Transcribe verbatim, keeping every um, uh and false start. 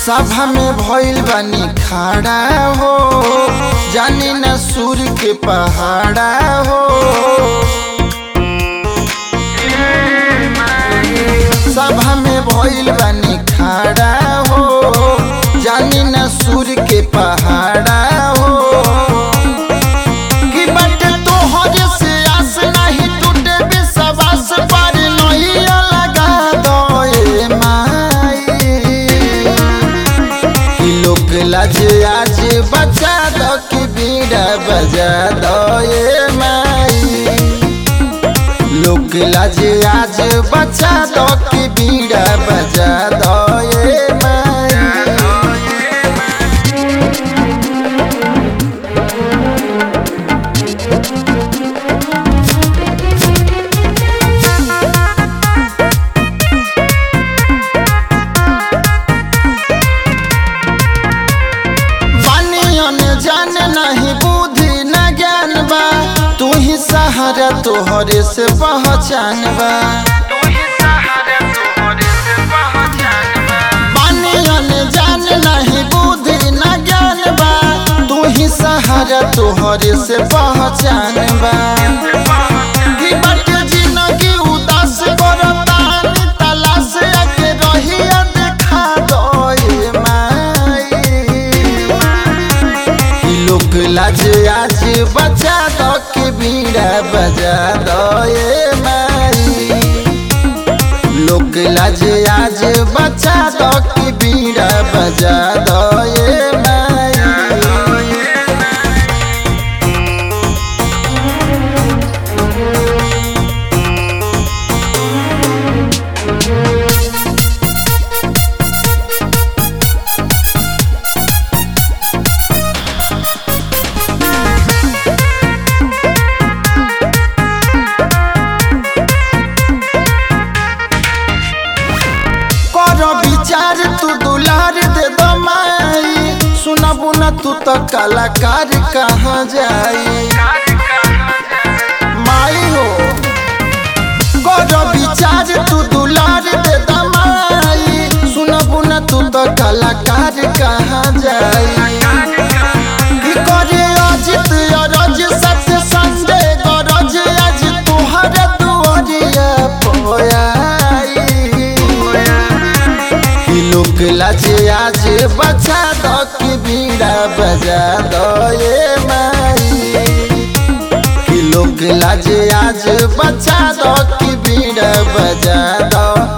सभा में भइल बानी खड़ा हो, जानी न सुर के पहाड़ा हो। सभा में भइल बानी खड़ा हो, जानी न सुर के पहाड़ा हो। कि बाटे तोहर से आस नहीं टूटे विश्वास पर नहीं लगा दो ए माई। कि लोग लाज आज बचा दो कि बीड़ा बजा दो ए माई। लोग लाज आज बचा दो कि बीड़ा बजा दो ए माई। जान नहीं बुद्धि न ज्ञान बा, तू ही सहारा तोहरे से पहचान बा। बानियन जान नहीं बुद्धि न ज्ञान बा, तू ही सहारा तोहरे से पहचान बा। कि बाटे जिंदगी उदास करतानी तलाश आके रहिया देखा दो ए माई। लोग लाज आज बचा दो कि बीड़ा बजा दो ए माई। लोग लाज आज बचा दो कि बीड़ा बजा दो ए माई। विचार तू दुलार दे दो माई, सुनबू न तू तो कलाकार कहाँ जाई। माई हो करो विचार तू दुलार दे दो माई, सुनबू न तू तो कलाकार कहाँ जाई। कि करे अजित अरज सत्य संजय गरज आज तुहर दुआरिया पोया। लोग लाज आज बचा दो कि बीड़ा बजा दो ए माई। कि लोग लाज आज बचा दो कि बीड़ा बजा दो।